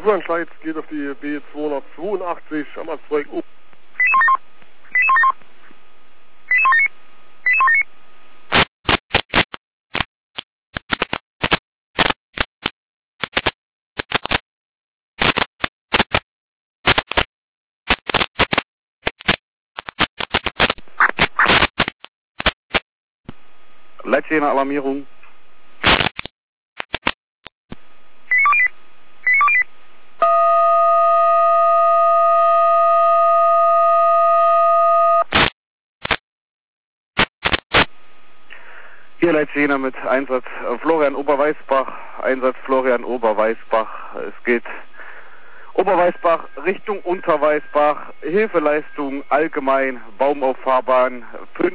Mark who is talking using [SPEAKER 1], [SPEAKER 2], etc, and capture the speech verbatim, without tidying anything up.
[SPEAKER 1] Flugentscheid geht auf die B zweihundertzweiundachtzig am Astreik U.
[SPEAKER 2] Leitstehende Alarmierung. Hier Leitstehende mit Einsatz Florian Oberweißbach, Einsatz Florian Oberweißbach. Es geht Oberweißbach Richtung Unterweißbach, Hilfeleistung allgemein, Baum auf Fahrbahn fünf.